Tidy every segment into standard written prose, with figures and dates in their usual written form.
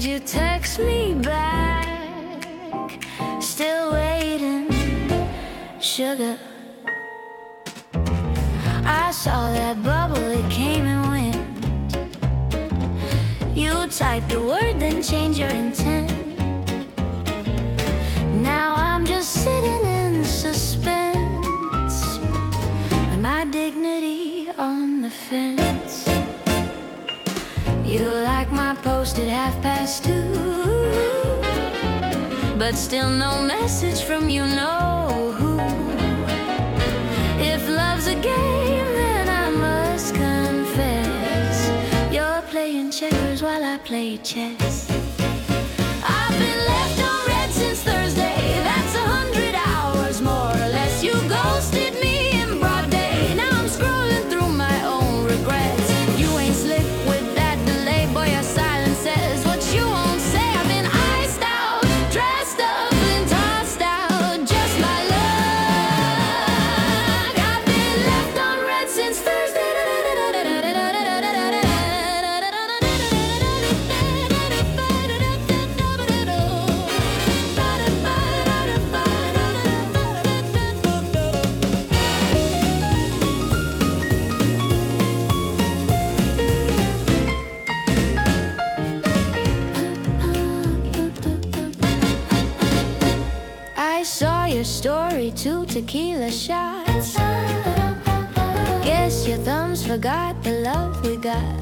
Did you text me back? Still waiting, sugar. I saw that bubble, it came and went. You typed a word, then changed your intent. Now I'm just sitting in suspense, with my dignity on the fence. You like my post at 2:30, but still no message from you know who. If love's a game, then I must confess, you're playing checkers while I play chess. I've been left on red since Thursday, that's 100 hours more or less. You ghosted me in broad day, now I'm scrolling through my own regrets. You ain't slick with that delay, boy, your silence says what you won't say. I've been iced out, dressed up and tossed out, just my luck. I've been left on red since Thursday. I saw your story, 2 tequila shots. Guess your thumbs forgot the love we got.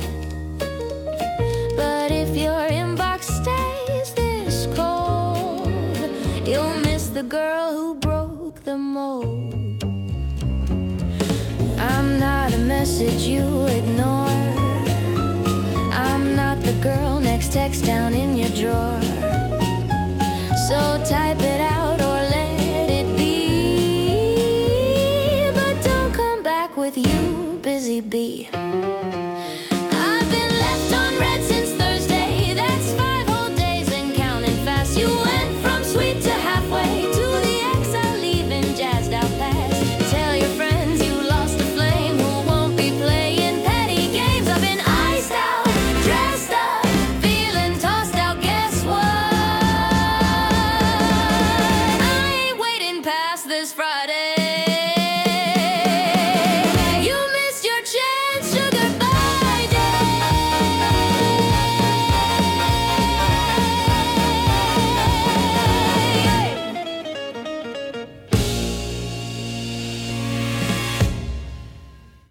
But if your inbox stays this cold, you'll miss the girl who broke the mold. I'm not a message you ignore, I'm not the girl next text down in your drawer. So type it out or let it be, but don't come back with you busy bee.